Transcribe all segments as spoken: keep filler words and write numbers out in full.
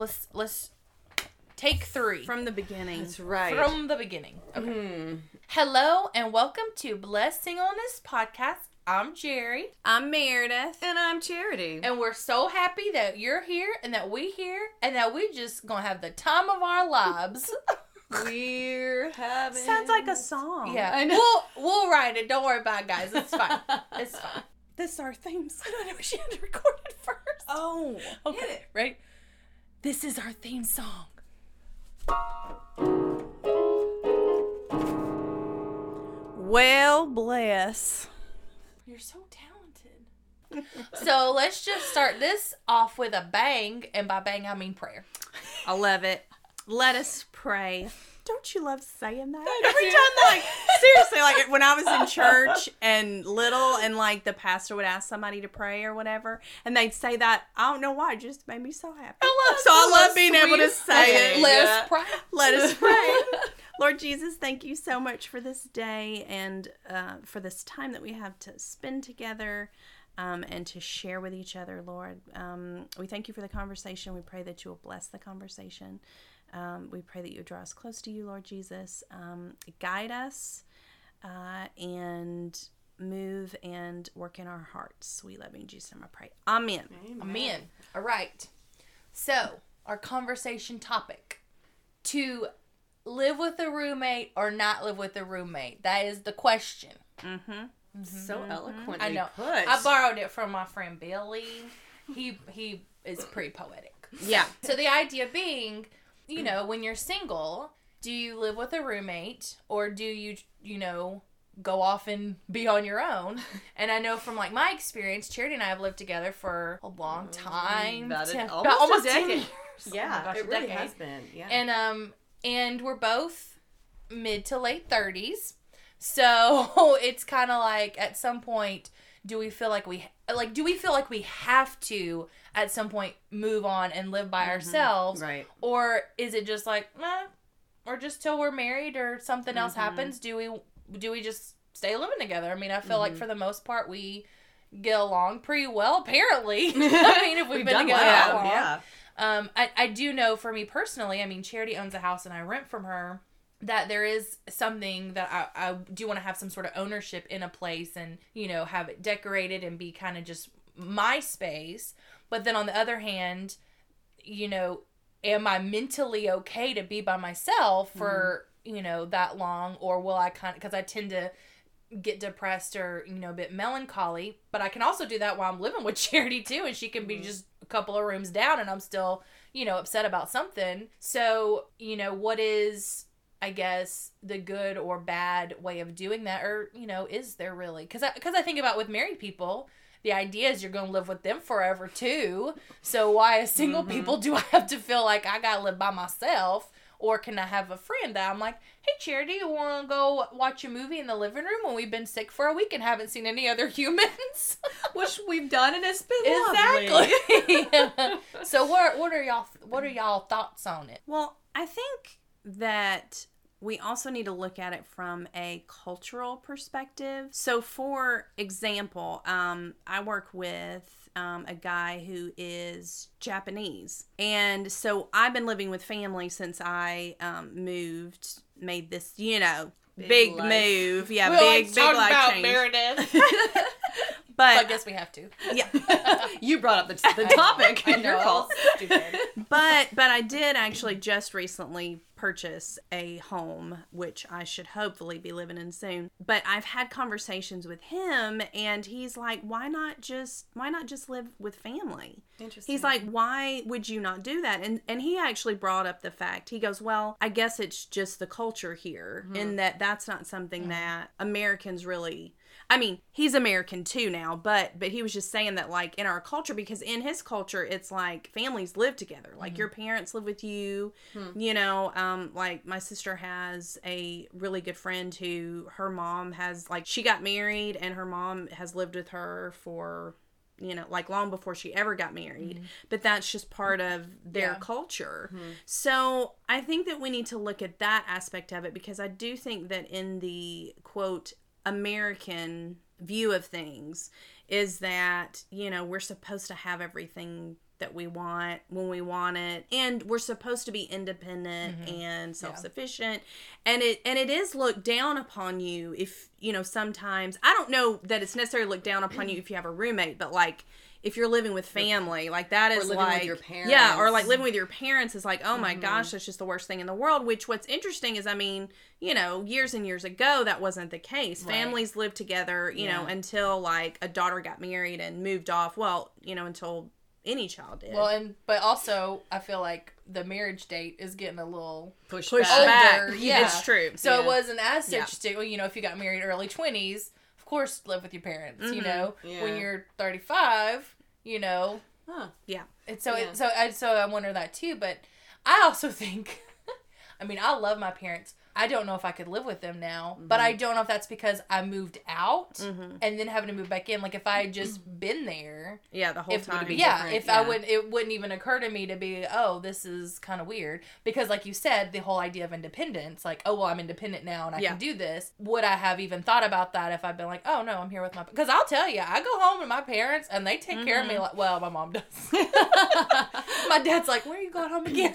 Let's let's take three. From the beginning. That's right. From the beginning. Okay. Mm. Hello and welcome to Blessed Singleness Podcast. I'm Jerry. I'm Meredith. And I'm Charity. And we're so happy that you're here and that we're here and that we just gonna have the time of our lives. We're having... Sounds like a song. Yeah. I know. We'll, we'll write it. Don't worry about it, guys. It's fine. It's fine. This is our theme song. I don't know. She had to record it first. Oh. Okay. Right? This is our theme song. Well, bless. You're so talented. So let's just start this off with a bang. And by bang, I mean prayer. I love it. Let us pray. Don't you love saying that? I Every do. time, like, seriously, like, when I was in church and little and, like, the pastor would ask somebody to pray or whatever, and they'd say that, I don't know why, it just made me so happy. I love So I so love being able to sweet. say it. Let Yeah. us pray. Let us pray. Lord Jesus, thank you so much for this day and uh, for this time that we have to spend together um, and to share with each other, Lord. Um, we thank you for the conversation. We pray that you will bless the conversation. Um, we pray that you draw us close to you, Lord Jesus. Um, guide us uh, and move and work in our hearts. We love you in Jesus' name, I pray. Amen. Amen. All right. So, our conversation topic. To live with a roommate or not live with a roommate? That is the question. Mm-hmm. So eloquently I know. put. I borrowed it from my friend Billy. He he is pretty poetic. Yeah. So the idea being, you know, when you're single, do you live with a roommate or do you, you know, go off and be on your own? And I know from like my experience, Charity and I have lived together for a long time. About, it, ten- almost, about almost a ten decade. years. Yeah, Oh my gosh, it a really decade. has been. Yeah. And um and we're both mid to late thirties. So it's kind of like at some point do we feel like we like do we feel like we have to at some point move on and live by ourselves? right. Or is it just like, eh, or just till we're married or something else happens, do we do we just stay living together? I mean, I feel like for the most part we get along pretty well apparently. I mean, if we've, We've been done together well, that long. yeah. Um, I, I do know for me personally, I mean, Charity owns a house and I rent from her, that there is something that I, I do want to have some sort of ownership in a place and, you know, have it decorated and be kind of just my space. But then on the other hand, you know, am I mentally okay to be by myself for, mm-hmm. you know, that long? Or will I kind of, because I tend to get depressed or, you know, a bit melancholy, but I can also do that while I'm living with Charity too, and she can be mm-hmm. just a couple of rooms down and I'm still, you know, upset about something. So, you know, what is, I guess, the good or bad way of doing that? Or, you know, is there really? Because I, cause I think about with married people, the idea is you're going to live with them forever too. So why as single mm-hmm. people do I have to feel like I got to live by myself? Or can I have a friend that I'm like, hey, Charity, you want to go watch a movie in the living room when we've been sick for a week and haven't seen any other humans? Which we've done, and it's been exactly. lovely. So what what are y'all what are y'all thoughts on it? Well, I think that we also need to look at it from a cultural perspective. So, for example, um, I work with um, a guy who is Japanese. And so I've been living with family since I um, moved, made this, you know, big, big move. Yeah, we big, like big life about change. Meredith. But I guess we have to. Yeah. You brought up the, the topic. I know. Your fault. Stupid. But but I did actually just recently purchase a home, which I should hopefully be living in soon. But I've had conversations with him, and he's like, "Why not just why not just live with family?" Interesting. He's like, "Why would you not do that?" And and he actually brought up the fact. He goes, "Well, I guess it's just the culture here, mm-hmm. in that that's not something mm-hmm. that Americans really." I mean, he's American too now, but but he was just saying that, like, in our culture, because in his culture, it's like families live together. Like, mm-hmm. your parents live with you, hmm. you know, um, like, my sister has a really good friend who, her mom has, like, she got married, and her mom has lived with her for, you know, like, long before she ever got married. Mm-hmm. But that's just part of their yeah. culture. Mm-hmm. So, I think that we need to look at that aspect of it, because I do think that in the, quote, American view of things is that, you know, we're supposed to have everything that we want when we want it, and we're supposed to be independent Mm-hmm. and self-sufficient. And it and it is looked down upon you if, you know, sometimes, I don't know that it's necessarily looked down upon you if you have a roommate, but like if you're living with family, like that is living like with your parents. yeah, or like living with your parents is like, oh my Mm-hmm. gosh, that's just the worst thing in the world. Which what's interesting is, I mean, you know, years and years ago that wasn't the case. Right. Families lived together, you know, Yeah. until like a daughter got married and moved off. Well, you know, until any child did. Well, and but also I feel like the marriage date is getting a little Push, Push back. older. back. Yeah, It's true. So it Yeah. wasn't as such Yeah. sti- well, you know, if you got married early twenties, of course, live with your parents. You Mhm. know, Yeah. when you're thirty-five, you know, Huh. yeah. and so Yeah. it, so I so I wonder that too. But I also think, I mean, I love my parents. I don't know if I could live with them now, but I don't know if that's because I moved out Mhm. and then having to move back in. Like if I had just been there, Yeah, the whole if time. yeah, different, if I yeah. would, it wouldn't even occur to me to be, oh, this is kind of weird because, like you said, the whole idea of independence, like, oh, well, I'm independent now and I Yeah. can do this. Would I have even thought about that if I'd been like, oh no, I'm here with my? Because I'll tell you, I go home to my parents and they take care of me. Like, well, my mom does. My dad's like, where are you going home again?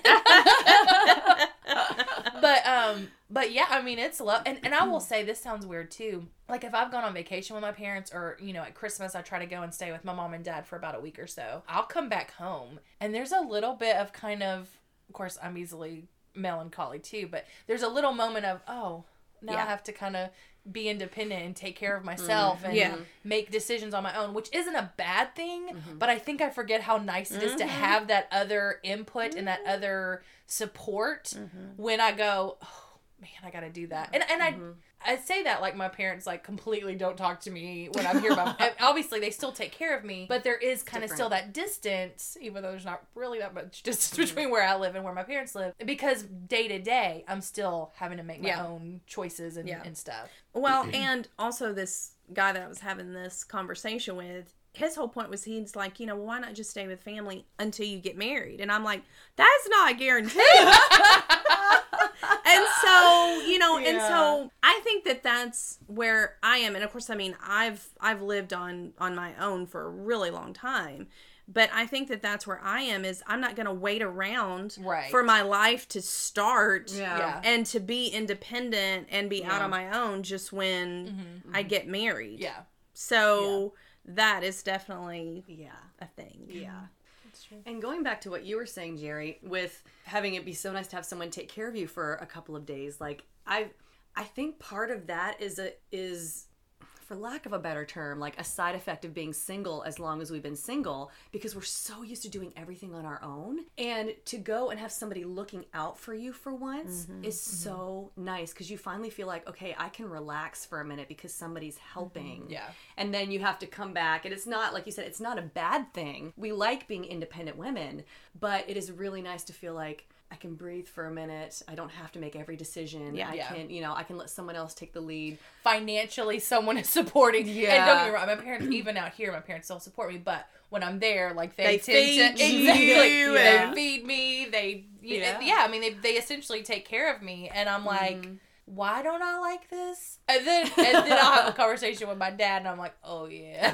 but um, but yeah, I mean, it's love, and and I will say this sounds weird too. Like if I've gone on vacation with my parents, or you know, at Christmas, I try to go and stay with my mom and dad for about a week or so. I'll come back home, and there's a little bit of kind of, of course, I'm easily melancholy too, but there's a little moment of, oh, now Yeah. I have to kind of be independent and take care of myself and Yeah. make decisions on my own, which isn't a bad thing, but I think I forget how nice it is to have that other input and that other support when I go, oh man, I gotta do that. And and I I say that like my parents like completely don't talk to me when I'm here. By, obviously they still take care of me, but there is kind of still that distance, even though there's not really that much distance between where I live and where my parents live, because day to day I'm still having to make my Yeah. own choices and, Yeah. and stuff. Well, and also this guy that I was having this conversation with, his whole point was he's like, you know, why not just stay with family until you get married? And I'm like, that's not guaranteed. And so, you know, and so I think that that's where I am. And of course, I mean, I've I've lived on on my own for a really long time. But I think that that's where I am, is I'm not going to wait around Right. for my life to start Yeah. Yeah. and to be independent and be out Yeah. on my own just when I get married. Yeah. So that is definitely Yeah. a thing. Yeah. And going back to what you were saying, Jerry, with having it be so nice to have someone take care of you for a couple of days, like I I think part of that is a is for lack of a better term, like a side effect of being single as long as we've been single, because we're so used to doing everything on our own. And to go and have somebody looking out for you for once is so nice, because you finally feel like, okay, I can relax for a minute because somebody's helping. Yeah. And then you have to come back. And it's not, like you said, it's not a bad thing. We like being independent women, but it is really nice to feel like I can breathe for a minute. I don't have to make every decision. Yeah. I Yeah. can, you know, I can let someone else take the lead. Financially, someone is supporting. Yeah. And don't get me wrong, my parents, even out here, my parents still support me. But when I'm there, like they, They tend feed to you exactly, and- they feed me. They you Yeah. know, yeah. I mean, they they essentially take care of me, and I'm like, why don't I like this? And then and then I'll have a conversation with my dad, and I'm like, oh yeah.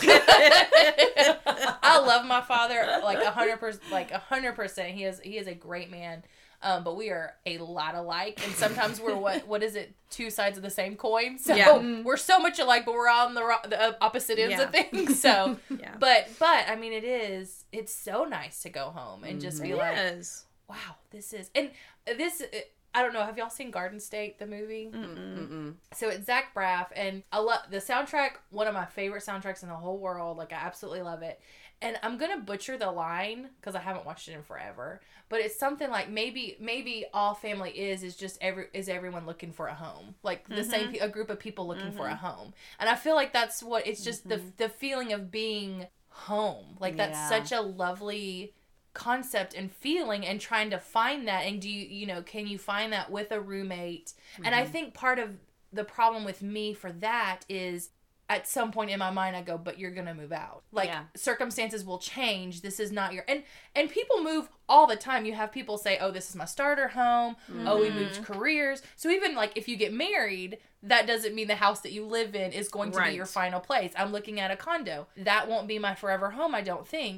I love my father like a hundred percent. Like a hundred percent, he is he is a great man. Um, but we are a lot alike, and sometimes we're what what is it? Two sides of the same coin. So Yeah. we're so much alike, but we're on the ro- the opposite ends Yeah. of things. So, Yeah. but but I mean, it is it's so nice to go home and just be like, Yes. wow, this is and this. I don't know. Have y'all seen Garden State, the movie? Mm-mm. So it's Zach Braff, and I love the soundtrack. One of my favorite soundtracks in the whole world. Like I absolutely love it. And I'm gonna butcher the line because I haven't watched it in forever. But it's something like maybe maybe all family is is just every is everyone looking for a home, like the same pe- a group of people looking for a home. And I feel like that's what it's just the the feeling of being home. Like that's Yeah. such a lovely concept and feeling, and trying to find that. And do you you know can you find that with a roommate? And I think part of the problem with me for that is at some point in my mind I go, but you're gonna move out, like Yeah. circumstances will change, this is not your and and people move all the time. You have people say, oh, this is my starter home. Oh, we moved careers. So even like if you get married, that doesn't mean the house that you live in is going to Right. be your final place. I'm looking at a condo that won't be my forever home, I don't think.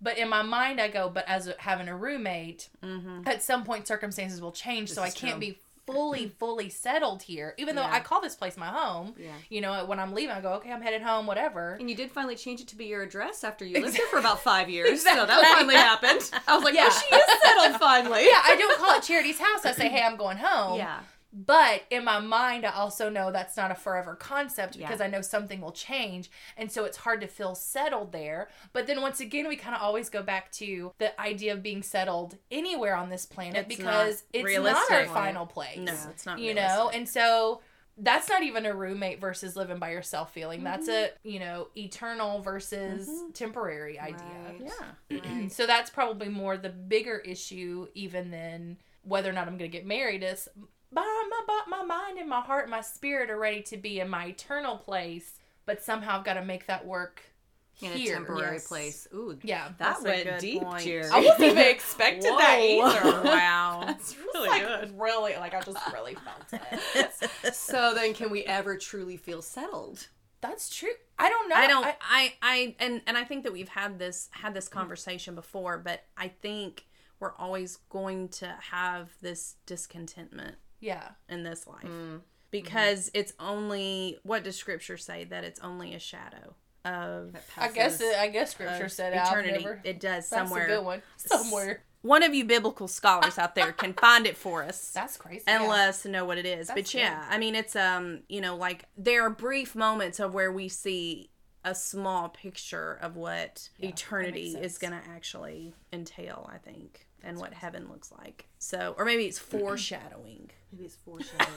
But in my mind, I go, but as a, having a roommate, Mm-hmm. at some point circumstances will change, This so I is can't true. be fully, fully settled here. Even though Yeah. I call this place my home, Yeah. you know, when I'm leaving, I go, okay, I'm headed home, whatever. And you did finally change it to be your address after you lived there for about five years. So that Exactly. finally happened. I was like, Yeah. oh, she is settled finally. Yeah, I don't call it Charity's house. I say, hey, I'm going home. Yeah. But in my mind, I also know that's not a forever concept because Yeah. I know something will change. And so it's hard to feel settled there. But then once again, we kind of always go back to the idea of being settled anywhere on this planet It's because not it's realistic. not our final place. No, it's not You realistic. know? And so that's not even a roommate versus living by yourself feeling. That's a, you know, eternal versus temporary idea. Right. Yeah. Right. So that's probably more the bigger issue even than whether or not I'm going to get married is but my, my, my mind and my heart and my spirit are ready to be in my eternal place, but somehow I've got to make that work In here. a temporary Yes. place. Ooh, Yeah. that That's a went good deep, point. Jerry. I wasn't even expecting that Whoa. either. Wow. That's really like good. really, like I just really felt it. So then, can we ever truly feel settled? That's true. I don't know. I don't I, I, I and and I think that we've had this had this conversation before, but I think we're always going to have this discontentment yeah. in this life. Mm. Because it's only what does scripture say that it's only a shadow of That I guess passes- it, I guess scripture of said it. I've eternity. never- It does That's somewhere. a good one. Somewhere. One of you biblical scholars out there can find it for us. That's crazy. And yeah. let us know what it is. That's but yeah, I mean, it's um, you know, like there are brief moments of where we see a small picture of what Yeah, that eternity makes is sense. going to actually entail, I think, and what heaven looks like. So, or maybe it's foreshadowing. Maybe it's foreshadowing.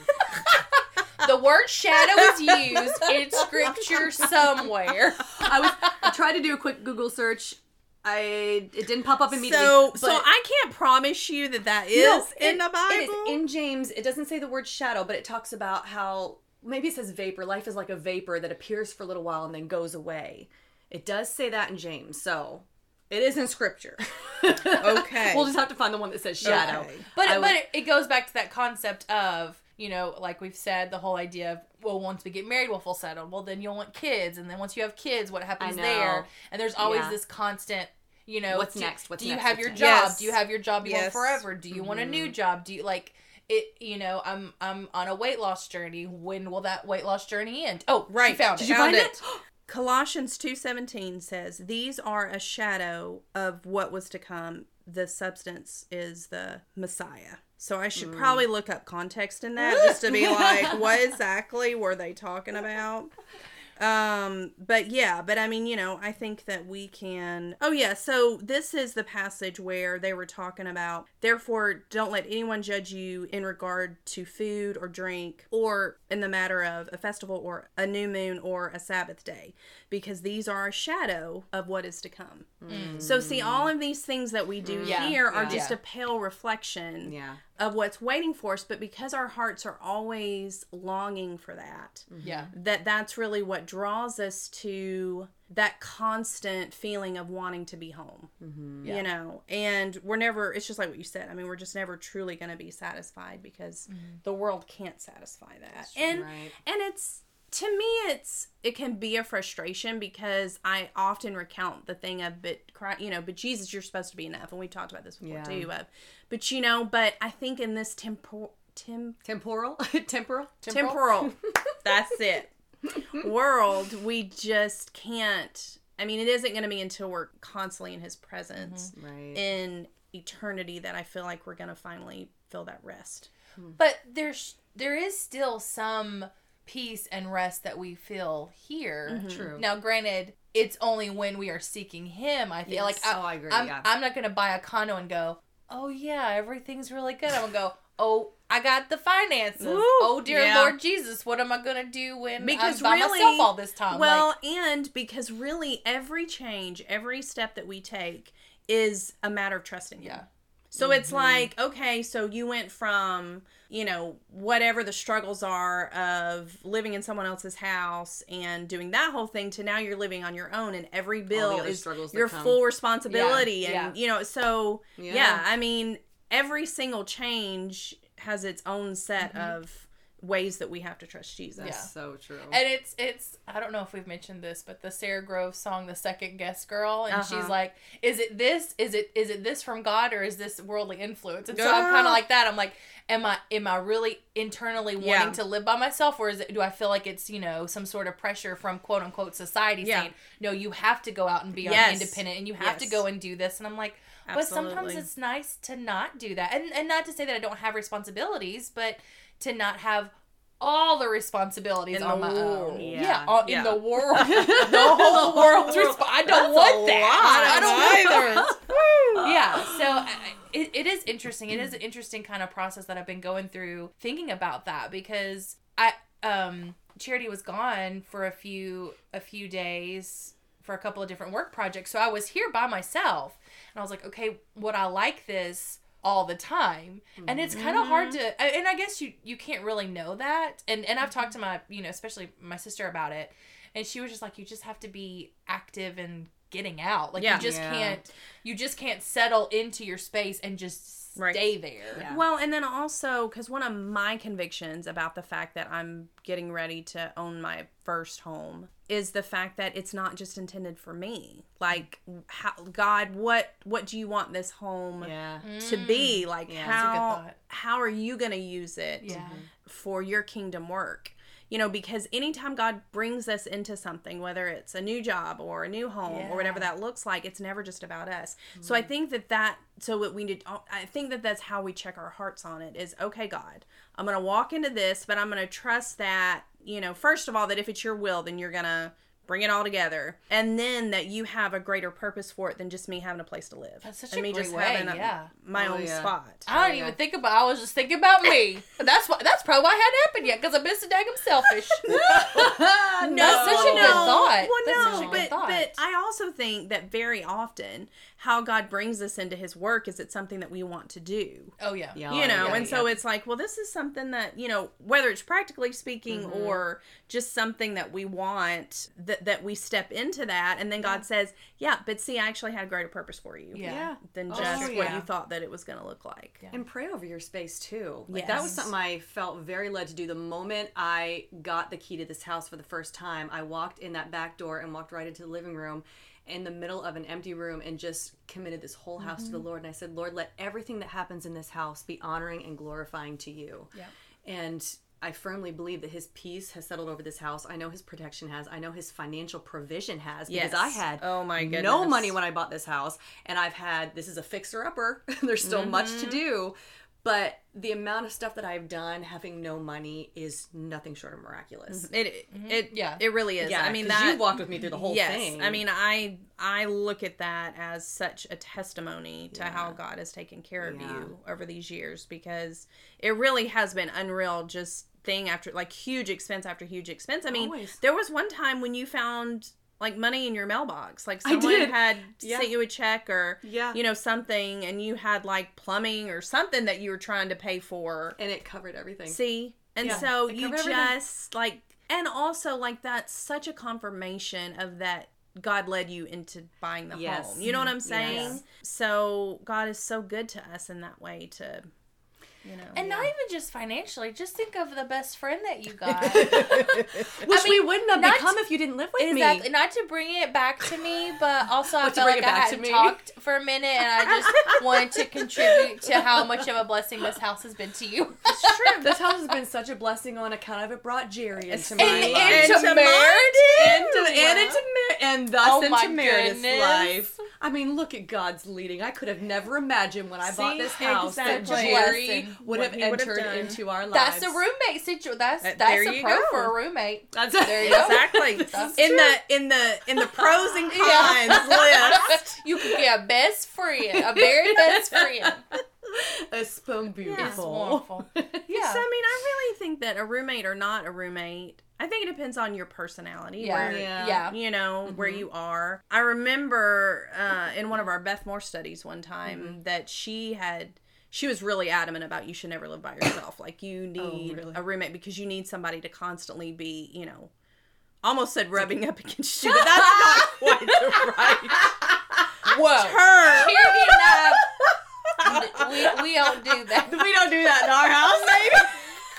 The word shadow is used in scripture somewhere. I was I tried to do a quick Google search. I it didn't pop up immediately. So, but so I can't promise you that that is No, in it- the Bible. It is. In James, it doesn't say the word shadow, but it talks about how maybe it says vapor. Life is like a vapor that appears for a little while and then goes away. It does say that in James, so it is in scripture. Okay. We'll just have to find the one that says shadow. Okay. But I but would- it, it goes back to that concept of, you know, like we've said, the whole idea of, well, once we get married, we'll feel settled. Well, then you'll want kids. And then once you have kids, what happens know. there? And there's always Yeah. this constant, you know. What's do, next? What's do you next? have What's your next? job? Yes. Do you have your job you want Yes. forever? Do you want a new job? Do you, like, it, you know, I'm I'm on a weight loss journey. When will that weight loss journey end? Oh, Right. she found Did it. you Found find it. it? Colossians two seventeen says, "These are a shadow of what was to come. The substance is the Messiah." So I should probably look up context in that just to be like, what exactly were they talking about? Um, but yeah, but I mean, you know, I think that we can. Oh yeah, so this is the passage where they were talking about, therefore don't let anyone judge you in regard to food or drink or in the matter of a festival or a new moon or a Sabbath day, because these are a shadow of what is to come. So see, all of these things that we do Yeah, here are yeah. just a pale reflection Yeah. of what's waiting for us, but because our hearts are always longing for that, Yeah. that that's really what draws us to that constant feeling of wanting to be home. Yeah. You know, and we're never, it's just like what you said, I mean, we're just never truly going to be satisfied because the world can't satisfy that. And Right. and it's, to me, it's, it can be a frustration because I often recount the thing of, but, Christ, you know, but Jesus, you're supposed to be enough. And we talked about this before Yeah. too. Of, but, you know, but I think in this tempo, tem, Temporal? Temporal? temporal, that's it, world, we just can't, I mean, it isn't going to be until we're constantly in his presence Right. in eternity that I feel like we're going to finally feel that rest. But there's there is still some peace and rest that we feel here. True. Now, granted, it's only when we are seeking Him. I feel Yes. like I, Oh, I agree, I'm, yeah. I'm not gonna buy a condo and go, oh yeah, everything's really good. I'm gonna go, oh, I got the finances. Woo, Oh dear yeah. Lord Jesus, what am I gonna do when Because I'm by really, myself all this time? Well, Like, and because really every change, every step that we take is a matter of trusting Him. yeah, So it's like, okay, so you went from, you know, whatever the struggles are of living in someone else's house and doing that whole thing to now you're living on your own and every bill other is struggles that your come. full responsibility. Yeah, And, yeah. you know, so, yeah. Yeah. I mean, every single change has its own set of ways that we have to trust Jesus. Yeah. So true. And it's, it's, I don't know if we've mentioned this, but the Sarah Grove song, The Second Guest Girl, and Uh-huh. she's like, is it this, is it, is it this from God, or is this worldly influence? And so I'm Girl. kind of like that. I'm like, am I, am I really internally wanting Yeah. to live by myself, or is it, do I feel like it's, you know, some sort of pressure from quote unquote society Yeah. saying, no, you have to go out and be Yes. independent and you have to Yes. go and do this. And I'm like, but sometimes Absolutely. it's nice to not do that. And, and not to say that I don't have responsibilities, but to not have all the responsibilities In on the my world. own. Yeah. Yeah, all- Yeah. in the world. the whole world's resp- I don't want that. I don't either. Yeah, so I- it, it is interesting. It is an interesting kind of process that I've been going through thinking about that, because I um Charity was gone for a few a few days for a couple of different work projects. So I was here by myself, and I was like, okay, would I like this all the time? And it's kind of hard to, and I guess you you can't really know that. And and I've talked to my, you know, especially my sister about it, and she was just like, you just have to be active and getting out. Like Yeah. you just Yeah. can't you just can't settle into your space and just Right. stay there. Yeah. Well, and then also, because one of my convictions about the fact that I'm getting ready to own my first home is the fact that it's not just intended for me. Like, how, God, what what do you want this home Yeah. to be? Like, Yeah, that's a good how thought. how are you going to use it Yeah. for your kingdom work? You know, because anytime God brings us into something, whether it's a new job or a new home Yeah. or whatever that looks like, it's never just about us. So I think that that, so what we need, I think that that's how we check our hearts on it is, okay, God, I'm going to walk into this, but I'm going to trust that, you know, first of all, that if it's your will, then you're going to bring it all together. And then that you have a greater purpose for it than just me having a place to live. That's such and a me great just way, having a, yeah. my Oh, own yeah. spot. I don't yeah. even think about. I was just thinking about me. That's why. That's probably why it hadn't happened yet, because I've been so daggum selfish. no. That's such a good thought. Well, That's no, such a good but thought. but I also think that very often how God brings us into His work is it's something that we want to do. Oh yeah. Yeah. You know, yeah, and so yeah. it's like, well, this is something that, you know, whether it's practically speaking Mm-hmm. or just something that we want, that that we step into that, and then God says, yeah, but see, I actually had a greater purpose for you Yeah. Yeah. than Oh, just yeah. what you thought that it was going to look like. Yeah. And pray over your space too. Like that was Yes. something I felt very led to do. The moment I got the key to this house for the first time, I walked in that back door and walked right into the living room in the middle of an empty room and just committed this whole house to the Lord. And I said, Lord, let everything that happens in this house be honoring and glorifying to you. Yeah. And I firmly believe that His peace has settled over this house. I know His protection has. I know His financial provision has. Because Yes. I had Oh, my no goodness. money when I bought this house. And I've had, this is a fixer-upper. There's still much Mm-hmm. to do. But the amount of stuff that I've done having no money is nothing short of miraculous. It it Yeah. it really is. Yeah, I mean 'cause that you walked with me through the whole yes, thing. I mean I I look at that as such a testimony to Yeah. how God has taken care of Yeah. you over these years, because it really has been unreal, just thing after like huge expense after huge expense. I mean, Always. there was one time when you found like money in your mailbox, like I someone did. had Yeah. sent you a check or Yeah. you know something, and you had like plumbing or something that you were trying to pay for. And it covered everything. See? And Yeah, so it you covered everything. just like, and also like that's such a confirmation of that God led you into buying the Yes. home. You know what I'm saying? Yes. So God is so good to us in that way to, you know. And not even just financially. Just think of the best friend that you got. Which I we mean, wouldn't have not become to- if you didn't live with Exactly. me. Not to bring it back to me, but also I But to felt bring like it I back to hadn't me. talked for a minute, and I just wanted to contribute to how much of a blessing this house has been to you. It's true. This house has been such a blessing on account of it brought Jerry into my And- life. and And to to Meredith. and, to, and into Mer- and thus Oh into my Meredith's goodness. life. I mean, look at God's leading. I could have never imagined when I bought See? this house that Exactly. Jerry Blessing. would What have he would have entered done. into our lives. That's a roommate situation. That's Uh, that's there a you pro go. for a roommate. That's There you go. Exactly. That's in true. the in the in the pros and cons Yeah. list. You could get a best friend, a very best friend. a spoon It's beautiful. wonderful. Yeah. So I mean, I really think that a roommate or not a roommate, I think it depends on your personality. Yeah. Where, Yeah. Yeah. you know, where Mm-hmm. you are. I remember uh, in one of our Beth Moore studies one time Mm-hmm. that she had, she was really adamant about you should never live by yourself. Like you need Oh, really? a roommate because you need somebody to constantly be, you know, almost said rubbing up against you, but that's not quite the right Whoa. term. Charity and I, we, we don't do that. We don't do that in our house, maybe.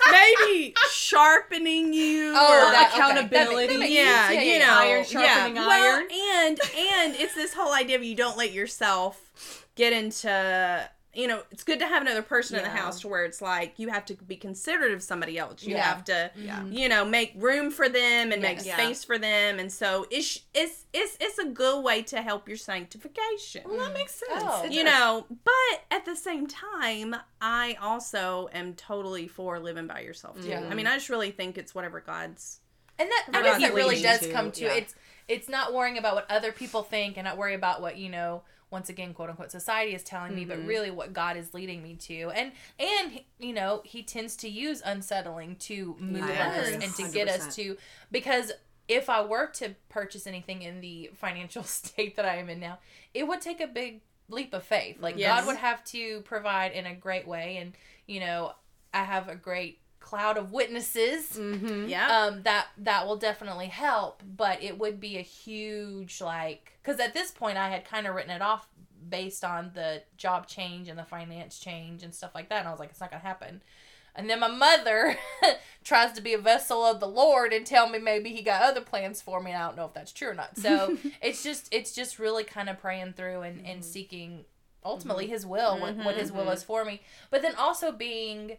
maybe sharpening you. Oh, or that, accountability. Okay. That makes, that makes yeah, sense. you know, Iron sharpening yeah. iron. Well, and and it's this whole idea of you don't let yourself get into. You know, it's good to have another person in the Yeah. house to where it's like you have to be considerate of somebody else. You Yeah. have to, Yeah. you know, make room for them and make Yes. Yeah. space for them, and so it's it's it's it's a good way to help your sanctification. Well, that makes sense. Oh. It You does. know, but at the same time, I also am totally for living by yourself too. Yeah. I mean, I just really think it's whatever God's. And that I Or guess God's it really leading does to, come to yeah. it's it's not worrying about what other people think and not worry about what, you know, once again, quote unquote, society is telling me, but really what God is leading me to. And, and you know, he tends to use unsettling to move Yes. us and to get one hundred us percent. to, because if I were to purchase anything in the financial state that I am in now, it would take a big leap of faith. Like, Yes. God would have to provide in a great way. And, you know, I have a great cloud of witnesses Mm-hmm. Yeah. um that that will definitely help, but it would be a huge, like, because at this point I had kind of written it off based on the job change and the finance change and stuff like that, and I was like, it's not gonna happen. And then my mother tries to be a vessel of the Lord and tell me maybe he got other plans for me, and I don't know if that's true or not. So it's just it's just really kind of praying through and, Mm-hmm. and seeking ultimately his will, what, what his will is for me, but then also being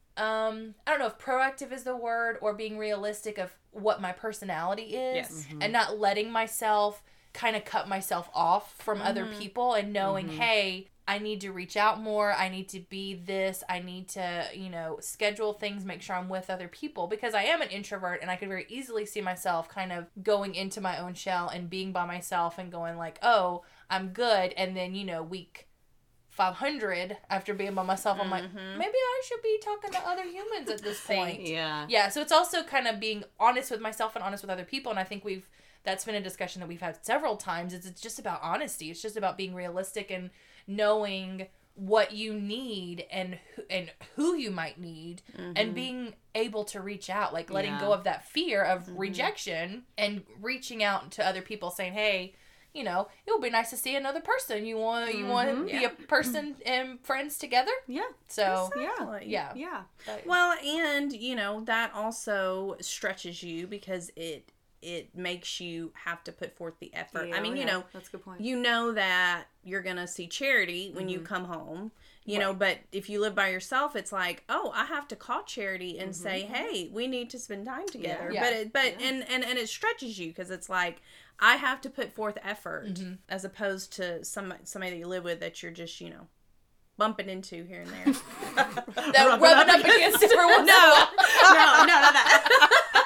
um I don't know if proactive is the word, or being realistic of what my personality is. Yes. And not letting myself kind of cut myself off from other people, and knowing, hey, I need to reach out more, I need to be this, I need to, you know, schedule things, make sure I'm with other people, because I am an introvert and I could very easily see myself kind of going into my own shell and being by myself and going like, oh, I'm good, and then, you know, week five hundred after being by myself, I'm like, maybe I should be talking to other humans at this point. Yeah. Yeah, so it's also kind of being honest with myself and honest with other people, and I think we've that's been a discussion that we've had several times. It's, it's just about honesty. It's just about being realistic and knowing what you need and who, and who you might need, and being able to reach out, like letting Yeah. go of that fear of rejection and reaching out to other people saying, hey, you know, it would be nice to see another person. You want you want to be Yeah. a person and friends together. Yeah. So Exactly. yeah, Yeah. But- Well, and you know that also stretches you because it it makes you have to put forth the effort. Yeah, I mean, you yeah. know, That's a good point. you know that you're gonna see Charity when you come home. You know, but if you live by yourself, it's like, oh, I have to call Charity and say, hey, we need to spend time together. Yeah. But it, but and, and and it stretches you because it's like I have to put forth effort as opposed to some somebody that you live with that you're just you know bumping into here and there. that rubbing, rubbing up against it for once. no, no, no, no, no.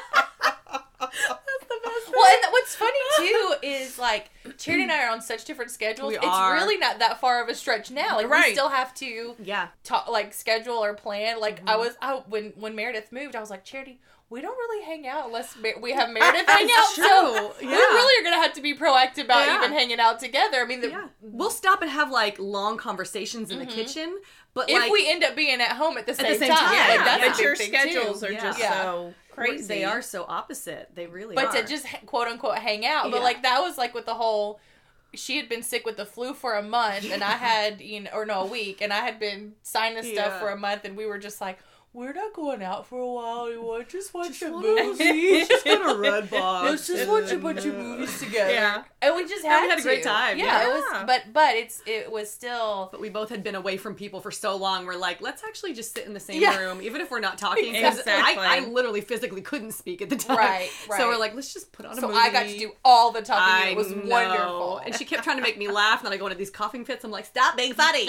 Well, and what's funny too is like Charity and I are on such different schedules. We it's are. really not that far of a stretch now. Like we Right. still have to Yeah. talk, like schedule or plan. Like I was, I when when Meredith moved, I was like, Charity, we don't really hang out unless Mer- we have Meredith hang out. true. So we Yeah. really are gonna have to be proactive about Yeah. even hanging out together. I mean, the, Yeah. We'll stop and have like long conversations in the kitchen, but if like we end up being at home at the same, the same time, time, like, yeah, that's yeah. a but big your thing, schedules too. are Yeah. just Yeah. so crazy. they are so opposite. They really But are. to just quote unquote hang out. But Yeah. like that was like with the whole. She had been sick with the flu for a month, and I had, you know, or no, a week, and I had been sinus stuff Yeah. for a month, and we were just like, we're not going out for a while. We want just watch a wanna- movie. just go to Red Box. Let's just watch a bunch of movies together. Yeah. And we just And had we had a great to. time, Yeah, yeah. it was. But but it's it was still. But we both had been away from people for so long. We're like, let's actually just sit in the same Yeah. room, even if we're not talking. 'Cause Exactly. I, I literally physically couldn't speak at the time. Right, right. So we're like, let's just put on a So movie. I got to do all the talking. I It was know. wonderful. And she kept trying to make me laugh, and then I go into these coughing fits. I'm like, stop being funny.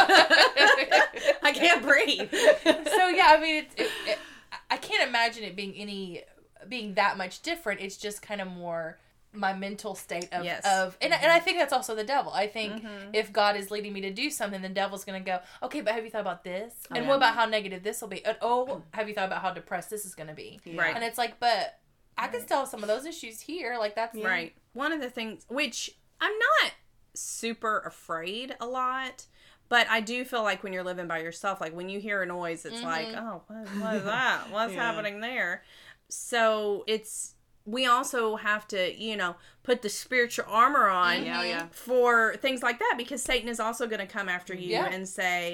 I can't breathe. So yeah, I mean, it's, it, it, I can't imagine it being any being that much different. It's just kind of more my mental state of Yes. of and and I think that's also the devil. I think if God is leading me to do something, the devil's gonna go, okay, but have you thought about this? And yeah. what about how negative this will be? And oh, have you thought about how depressed this is gonna be? Right. And it's like, but I can still have some of those issues here. Like that's Right. One of the things, which I'm not super afraid a lot, but I do feel like when you're living by yourself, like when you hear a noise, it's like, oh, what, what is that? What's Yeah. happening there? So it's, we also have to, you know, put the spiritual armor on Yeah, yeah. for things like that because Satan is also going to come after you Yeah. and say,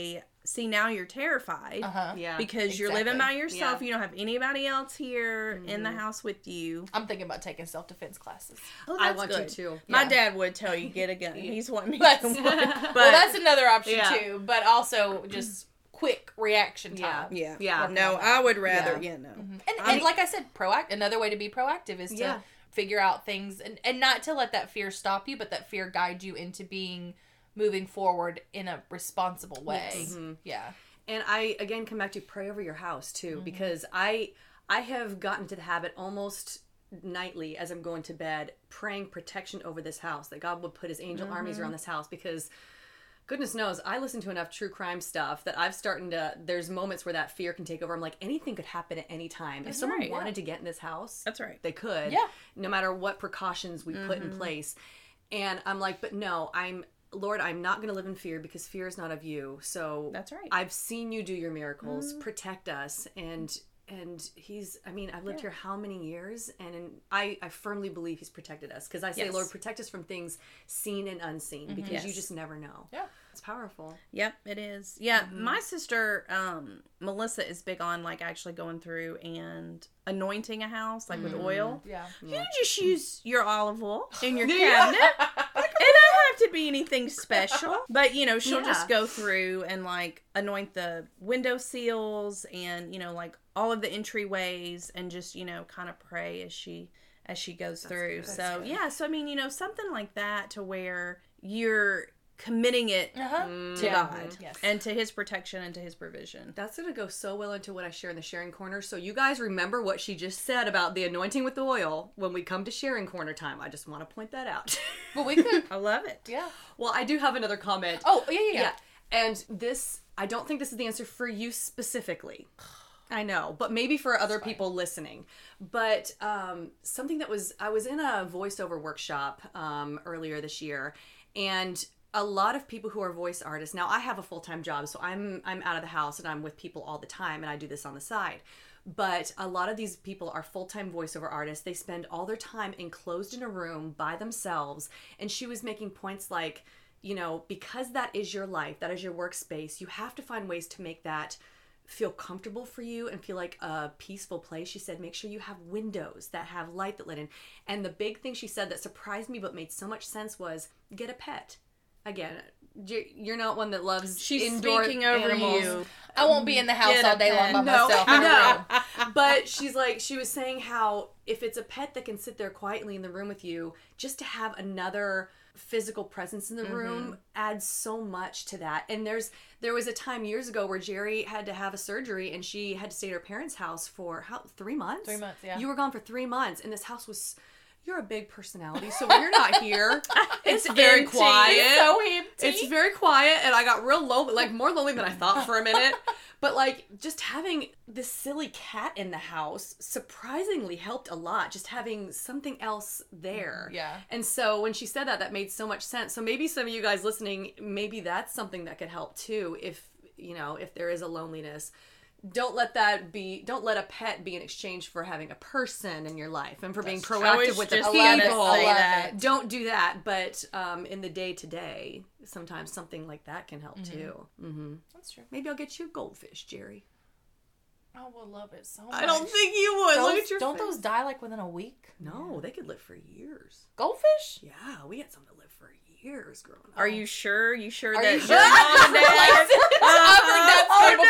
see, now you're terrified. Uh-huh. Yeah. Because you're exactly. living by yourself. Yeah. You don't have anybody else here in the house with you. I'm thinking about taking self-defense classes. Oh, I that's want good. to too. My Yeah. dad would tell you, get a gun. He's wanting me That's, to one. well, But that's another option Yeah. too, but also just quick reaction Yeah. time. yeah. Yeah. No, I would rather, Yeah. yeah, no. And, I and mean- like I said, proact. Another way to be proactive is to Yeah. figure out things and, and not to let that fear stop you, but that fear guide you into being moving forward in a responsible way. Yes. Mhm. Yeah. And I again come back to pray over your house too, Mm-hmm. because I I have gotten to the habit almost nightly as I'm going to bed praying protection over this house, that God would put his angel armies Mm-hmm. around this house, because goodness knows I listen to enough true crime stuff that I've starting to there's moments where that fear can take over. I'm like, anything could happen at any time. If someone right, yeah. wanted to get in this house, That's right. they could. Yeah. No matter what precautions we put in place. And I'm like, but no, I'm Lord, I'm not going to live in fear, because fear is not of you. So That's right. I've seen you do your miracles. Protect us. And and he's, I mean, I've lived here how many years? And in, I, I firmly believe he's protected us. Because I say, Yes. Lord, protect us from things seen and unseen, because you Yes. just never know. Yeah. It's powerful. Yep, it is. Yeah, my sister, um, Melissa, is big on like actually going through and anointing a house, like with oil. Yeah. You just use your olive oil in your cabinet. It don't have to be anything special. But, you know, she'll Yeah. just go through and like anoint the window sills and, you know, like all of the entryways, and just, you know, kind of pray as she as she goes through. good. So, yeah, so I mean, you know, something like that to where you're committing it Uh-huh. to Yeah. God Yes. and to his protection and to his provision. That's going to go so well into what I share in the sharing corner. So you guys remember what she just said about the anointing with the oil when we come to sharing corner time. I just want to point that out. But we could. I love it. Yeah. Well, I do have another comment. Oh, yeah, yeah, yeah. Yeah. And this, I don't think this is the answer for you specifically. I know, but maybe for other people listening. But um, something that was, I was in a voiceover workshop um, earlier this year, and a lot of people who are voice artists, now I have a full-time job, so I'm I'm out of the house and I'm with people all the time, and I do this on the side. But a lot of these people are full-time voiceover artists. They spend all their time enclosed in a room by themselves. And she was making points like, you know, because that is your life, that is your workspace, you have to find ways to make that feel comfortable for you and feel like a peaceful place. She said, make sure you have windows that have light that let in. And the big thing she said that surprised me but made so much sense was get a pet. Again, you're not one that loves She's indoor speaking over animals. you. I won't be in the house Get a all day long pet. by No, myself in a no. room. But she's like, she was saying how if it's a pet that can sit there quietly in the room with you, just to have another physical presence in the room adds so much to that. And there's there was a time years ago where Jerry had to have a surgery and she had to stay at her parents' house for how three months? Three months, yeah. You were gone for three months, and this house was. You're a big personality, so when you're not here, it's very empty. quiet. It's so empty. It's very quiet, and I got real lonely, like more lonely than I thought for a minute. But like just having this silly cat in the house surprisingly helped a lot. Just having something else there. Yeah. And so when she said that, that made so much sense. So maybe some of you guys listening, maybe that's something that could help too. If you know, if there is a loneliness. Don't let that be, don't let a pet be in exchange for having a person in your life and for being I was proactive with the just people. gonna say I love that. it. Don't do that, but um, in the day to day, sometimes something like that can help too. Mm-hmm. That's true. Maybe I'll get you a goldfish, Jerry. I would love it so much. I don't think you would. Those, Look at your don't face. those die like within a week? No, they could live for years. Goldfish? Yeah, we had some that lived for years growing up. Are you sure? You sure Are that you your sure? mom and dad? I've heard that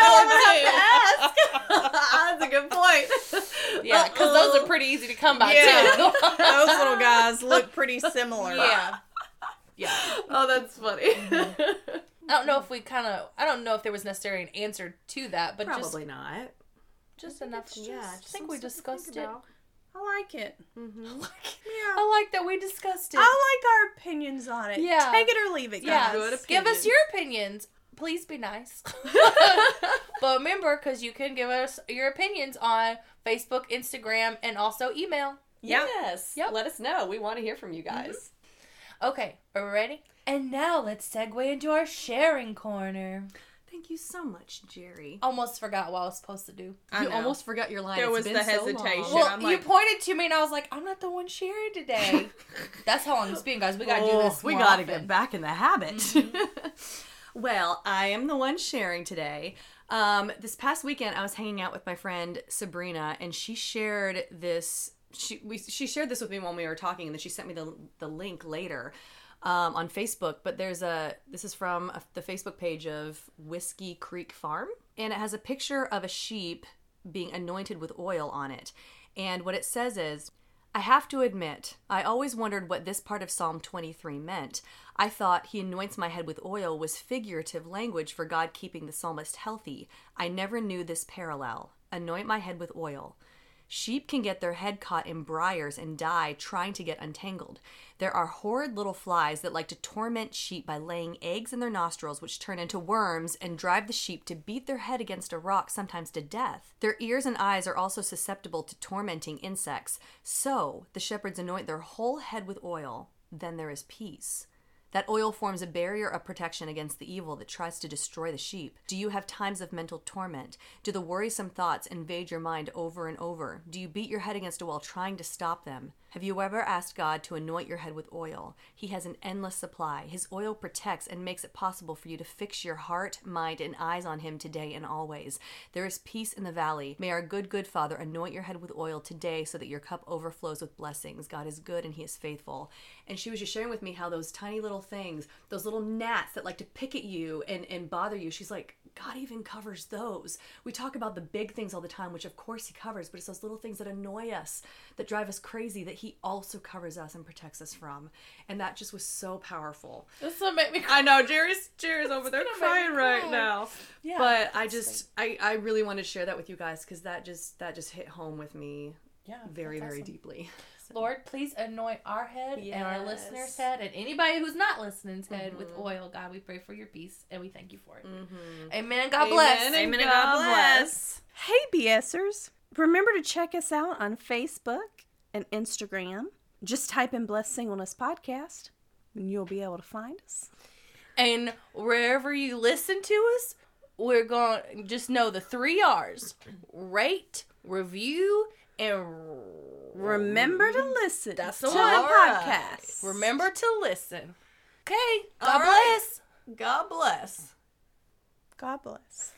story before too. That's a good point. Yeah, because those are pretty easy to come by Yeah. too. Those little guys look pretty similar. Yeah. Yeah. Oh, that's funny. I don't know if we kind of, I don't know if there was necessarily an answer to that, but Probably not. just, just enough to, yeah, I just think we something to discussed think it. about. I like it. Mm-hmm. Yeah. I like that we discussed it. I like our opinions on it. Yeah. Take it or leave it, yeah. guys. Good Give us opinions. your opinions. Please be nice. But remember, because you can give us your opinions on Facebook, Instagram, and also email. Yeah. Yes. Yep. Let us know. We want to hear from you guys. Okay, are we ready? And now let's segue into our sharing corner. Thank you so much, Jerry. Almost forgot what I was supposed to do. I You know. almost forgot your line. There It's was been the so hesitation. long. Well, I'm you like- pointed to me and I was like, I'm not the one sharing today. That's how long it's been, guys. We gotta do Oh, this We more gotta often. get back in the habit. Well, I am the one sharing today. Um, this past weekend, I was hanging out with my friend Sabrina, and she shared this. She we she shared this with me when we were talking, and then she sent me the the link later um, on Facebook. But there's a this is from a, the Facebook page of Whiskey Creek Farm, and it has a picture of a sheep being anointed with oil on it. And what it says is, I have to admit, I always wondered what this part of Psalm twenty-three meant. I thought he anoints my head with oil was figurative language for God keeping the psalmist healthy. I never knew this parallel. Anoint my head with oil. Sheep can get their head caught in briars and die trying to get untangled. There are horrid little flies that like to torment sheep by laying eggs in their nostrils, which turn into worms and drive the sheep to beat their head against a rock, sometimes to death. Their ears and eyes are also susceptible to tormenting insects. So the shepherds anoint their whole head with oil. Then there is peace. That oil forms a barrier of protection against the evil that tries to destroy the sheep. Do you have times of mental torment? Do the worrisome thoughts invade your mind over and over? Do you beat your head against a wall trying to stop them? Have you ever asked God to anoint your head with oil? He has an endless supply. His oil protects and makes it possible for you to fix your heart, mind, and eyes on him today and always. There is peace in the valley. May our good, good Father anoint your head with oil today so that your cup overflows with blessings. God is good and he is faithful. And she was just sharing with me how those tiny little things, those little gnats that like to pick at you and, and bother you, she's like, God even covers those. We talk about the big things all the time, which of course he covers, but it's those little things that annoy us, that drive us crazy, that he also covers us and protects us from. And that just was so powerful. This will make me cry. I know, Jerry's Jerry's over there gonna crying make me right cry. now. Yeah, but I just I, I really wanted to share that with you guys because that just that just hit home with me Yeah, very, that's very awesome. deeply. Lord, please anoint our head and our Yes. listeners' head and anybody who's not listening's head with Mhm. oil. God, we pray for your peace and we thank you for it. Mm-hmm. Amen. God Amen. bless. And Amen and God God bless. bless. Hey, BSers. Remember to check us out on Facebook and Instagram. Just type in Blessed Singleness Podcast and you'll be able to find us. And wherever you listen to us, we're going to just know the three R's. Rate, review, and Remember to listen That's to the the one. podcast. remember to listen. Okay. God All right. bless. God bless. God bless.